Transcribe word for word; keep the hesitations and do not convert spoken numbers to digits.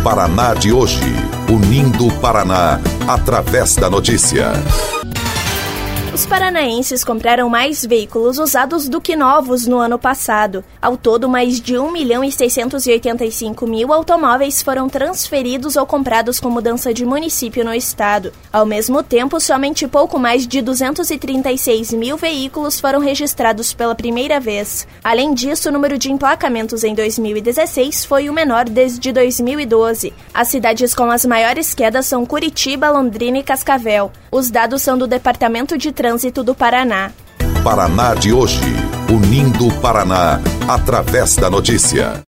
Paraná de hoje, unindo o Paraná através da notícia. Os paranaenses compraram mais veículos usados do que novos no ano passado. Ao todo, mais de um milhão e seiscentos e oitenta e cinco mil automóveis foram transferidos ou comprados com mudança de município no estado. Ao mesmo tempo, somente pouco mais de duzentos e trinta e seis mil veículos foram registrados pela primeira vez. Além disso, o número de emplacamentos em dois mil e dezesseis foi o menor desde dois mil e doze. As cidades com as maiores quedas são Curitiba, Londrina e Cascavel. Os dados são do Departamento de Trânsito do Paraná. Paraná de hoje, unindo o Paraná através da notícia.